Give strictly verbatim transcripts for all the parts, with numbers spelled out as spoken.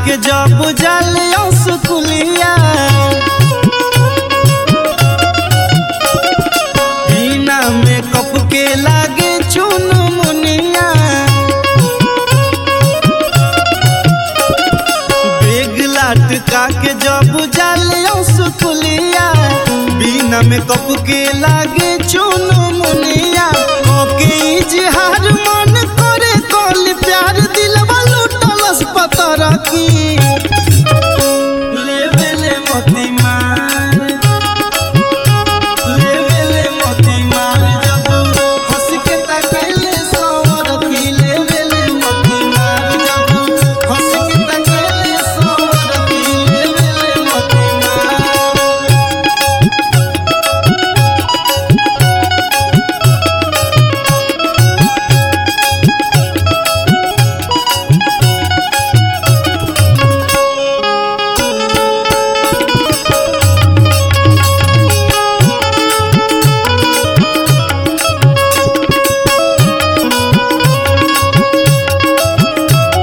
के जब जालियों सुकुलिया बिना मेकअप के लागे चुन मुनिया बेग लटका के जब जालियों सुकुलिया बिना मेकअप के लागे चुन मुनिया ओके इजहार मन करे कल प्यार दिलवा लुटलस पतर की लेवेले मोती मार लेवेले मोती मार जब हंस के तकले सवर की लेवेले मोती मार जब हंस के तकले सवर की लेवेले मोती मार।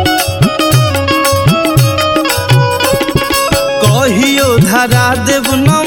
कहियो धरा देव न